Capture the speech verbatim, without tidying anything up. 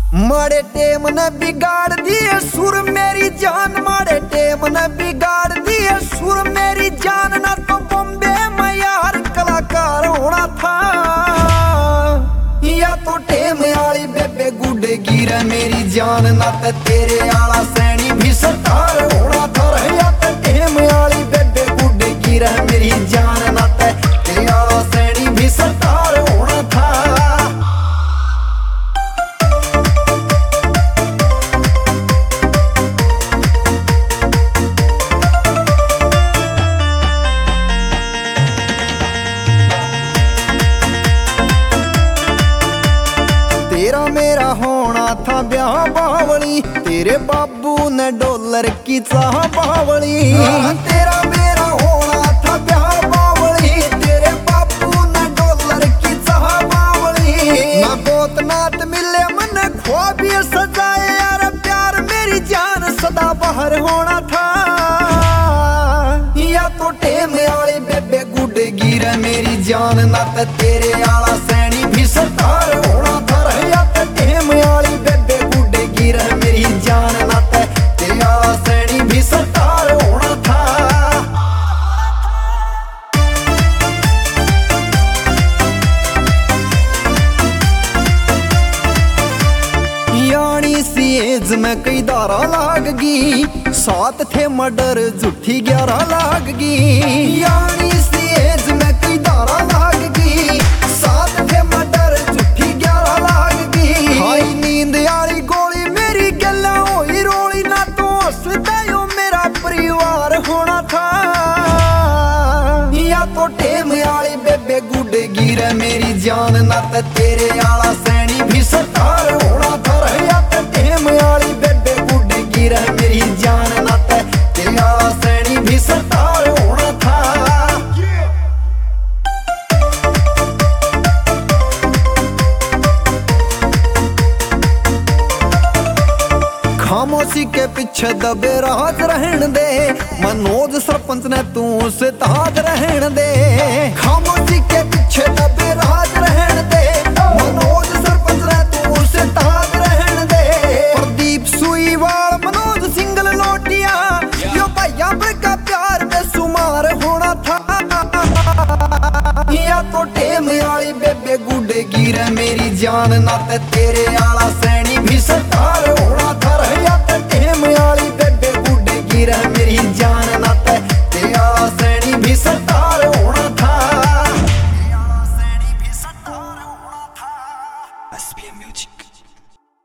माड़े टेम ने बिगाड़ दिए सुर मेरी जान, माड़े टेम ने बिगाड़ दिए सुर मेरी जान। ना तो बॉम्बे में यार कलाकार होना था, या तो टेम आली बेबे गुडे गिरे मेरी जान। ना तो तेरे आला सैनी भी स्टार होना था, या तो टेम आली बेबे गुडे गिरे मेरी जान। ना तो तेरे आला सैनी भी स्टार होना था। तेरा मेरा होना था ब्याह बावली, तेरे बाबू ने डॉलर की चाह बावली। तेरा मेरा होना था ब्याह बावली, तेरे बाबू ने डॉलर की चाह बावली। ना बहुत नात मिले मन ख्वाब ये सजाए यार, प्यार मेरी जान सदा बाहर होना था। या तो टेम आली बेबे गुडे गिरे मेरी जान। ना तो तेरे आला सैनी भी स्टार होना था, या तो टेम आली बेबे गुडे गिरे मेरी जान। ना तो तेरे आला सैनी भी स्टार होना था। यानी सी एज में कई दारा लागगी, सात थे मर्डर झूठी ग्यारह लागगी। यानी सी एज में कई दारा लागगी, सात थे मर्डर झूठी ग्यारह लागगी। हाई नींद आली गोली मेरी गल्ला होई रोली, ना तो हंसदा यो मेरा परिवार होना था। या तो टेम आली बेबे गुडे गिरे मेरी जान। ना तो तेरे आला सैनी भी स्टार होना था, या तो टेम आली बेबे गुडे गिरे मेरी जान। ना तो तेरे आला सैनी भी स्टार होना था। खामोशी के पीछे दबे राज रहन दे, मनोज सरपंच ने तू से ताज रहन दे। खामोशी के पीछे दबे राज रहन दे, मनोज सरपंच ने तू से ताज रहन दे। प्रदीप सुईवाल मनोज सिंगल लोटिया, यो भैया का प्यार बेसुमार होना था। या तो टेम आली बेबे गुडे गिरे मेरी जान। ना तो तेरे आला सैनी भी स्टार होना था, या तो टेम आली बेबे गुडे गिरे मेरी जान। ना तो तेरे आला सैनी भी स्टार होना था। तेरे आला सैनी भी स्टार होना था। S P M music.